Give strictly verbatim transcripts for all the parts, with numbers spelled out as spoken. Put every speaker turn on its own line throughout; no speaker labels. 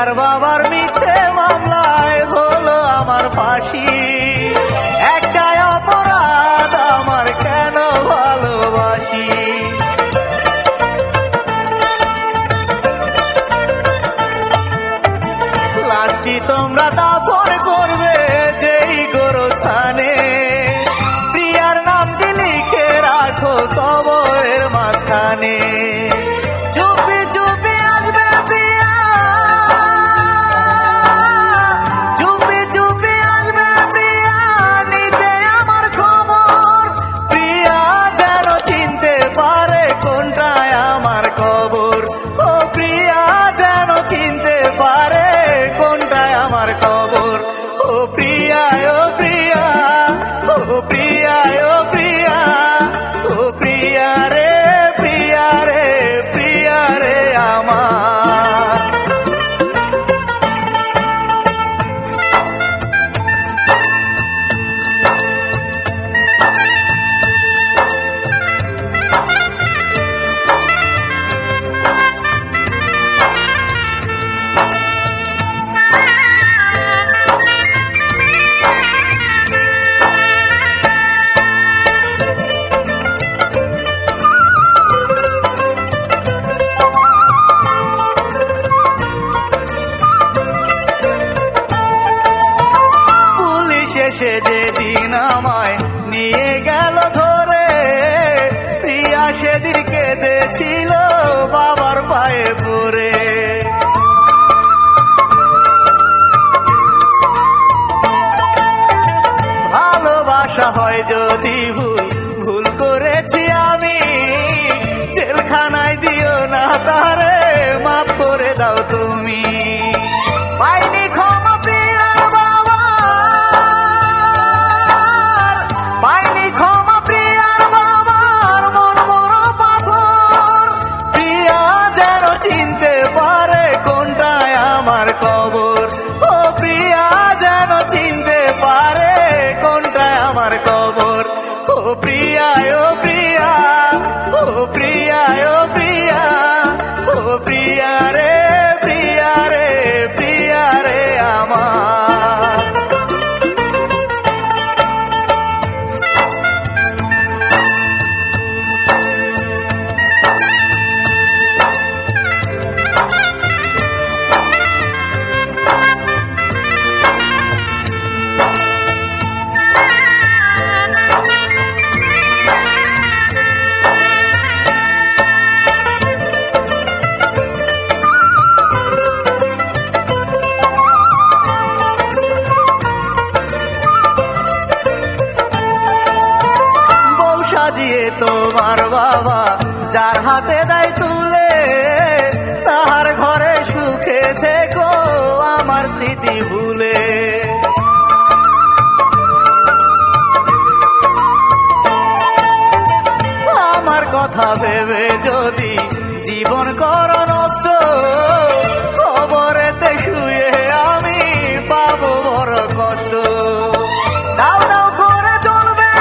প্রিয়ার বাবার মিথ্যে মামলায় হলো আমার ফাঁসি। একটাই অপরাধ আমার, কেন ভালোবাসি। লাশটি তোমরা দাফন করবে যেই গোরস্থানে, প্রিয়ার নামটি লিখে রাখো কবরের মাঝখানে। চুপি চুপি আসবে প্রিয়া, চুপি চুপি আসবে প্রিয়া, নিতে আমার খবর। প্রিয়া যেন চিনতে পারে কোনটায় আমার কবর। ও প্রিয়া যেন চিনতে পারে কোনটায় আমার কবর। ও প্রিয়া, ও প্রিয়া, ও প্রিয়া, ও প্রিয়া, ও প্রিয়া রে, প্রিয়া রে, প্রিয়া রে আমার। শেষে যেদিন আমায় নিয়ে গেল ধরে, প্রিয়া সেদিন কেঁদেছিল বাবার পায়ে পড়ে। ভালোবাসা হয় যদি ভুল, ভুল করেছি আমি, জেলখানায় দিও না তারে, মাফ করে দাও তুমি। পাইনি ক্ষমা প্রিয়ার বাবা, পাইনি ক্ষমা প্রিয়ার বাবার, মন বড় পাথর। প্রিয়া যেন চিনতে পারে কোনটায় আমার কবর। ও প্রিয়া যেন চিনতে পারে কোনটায় আমার কবর। ও প্রিয়া, ও প্রিয়া, ও প্রিয়া, ও প্রিয়া, ও প্রিয়া রে, প্রিয়া রে, প্রিয়া রে আমার। সাজিয়ে তোমার বাবা যার হাতে দেয় তুলে, তাহার ঘরে সুখে থেকো আমার স্মৃতি ভুলে। আমার কথা ভেবে যদি জীবন কর নষ্ট, কবরেতে শুয়ে আমি পাবো বড় কষ্ট। দাও দাও করে জ্বলবে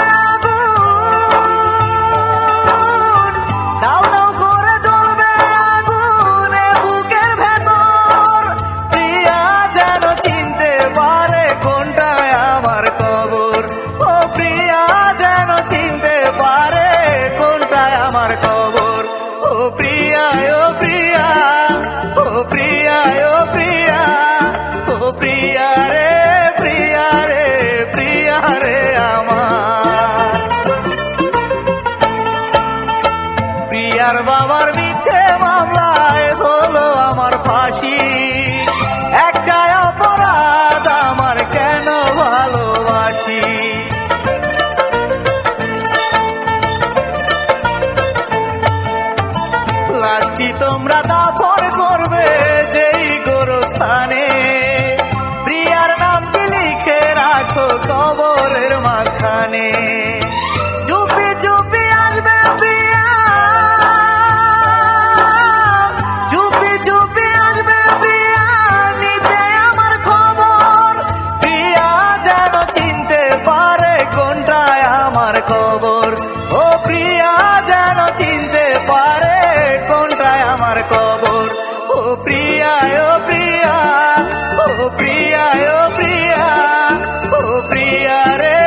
আগুন, দাও দাও করে জ্বলবে আগুন এ বুকের ভেতর। প্রিয়া যেন চিনতে পারে কোনটায় আমার কবর। ও প্রিয়া যেন চিনতে পারে কোনটায় আমার কবর। ও প্রিয়া, ও প্রিয়া, ও প্রিয়া, ও প্রিয়া, ও প্রিয়া রে, প্রিয়া রে, প্রিয়া রে আমার। প্রিয়ার বাবার মিথ্যে মামলায় হলো আমার ফাঁসি। একটাই অপরাধ আমার, কেন ভালোবাসি। লাশটি তোমরা দাফন করবে যেই গোরস্থানে, প্রিয়ার নামটি লিখে রাখো কবরের মাঝখানে। চুপি চুপি আসবে প্রিয়া, চুপি চুপি আসবে প্রিয়া, নিতে আমার খবর। প্রিয়া যেন চিনতে পারে কোনটায় আমার কবর। ও প্রিয়া যেন চিনতে পারে কোনটায় আমার কবর। ও প্রিয়া, ও প্রিয়া। করিয়া রে